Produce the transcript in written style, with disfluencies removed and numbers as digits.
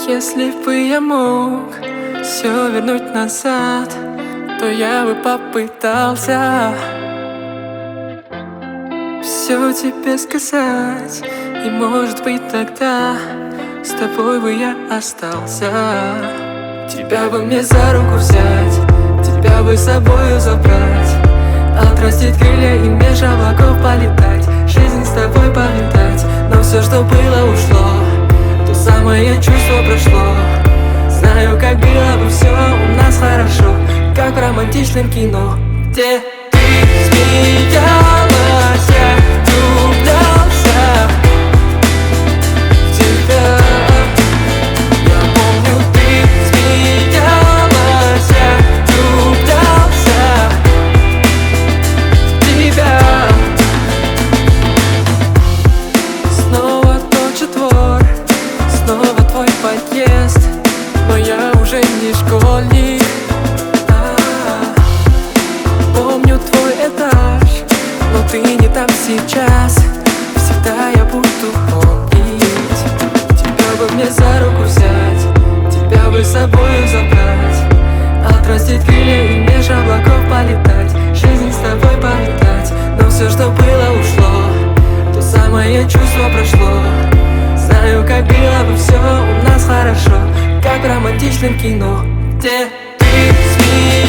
Если бы я мог все вернуть назад, то я бы попытался все тебе сказать. И может быть тогда с тобой бы я остался. Тебя бы мне за руку взять, тебя бы с собою забрать, отрастить крылья и меж облаков полетать, жизнь с тобой повидать. Но все, что было, ушло, то самое чувство прошло. Знаю, как было бы все у нас хорошо, как в романтичном кино, где ты смеялась, я влюблялся в тебя. Я помню, ты смеялась, я влюблялся в тебя. Снова тот же двор, снова твой подъезд, но я уже не школьник. Помню твой этаж, но ты не там сейчас. Всегда я буду помнить. Тебя бы мне за руку взять, тебя бы с собою забрать, отрастить крылья и меж облаков полетать, жизнь с тобой повидать. Но все, что было, ушло, то самое чувство прошло. Знаю, как было бы все у нас хорошо, как в романтичном кино, где ты смеялась.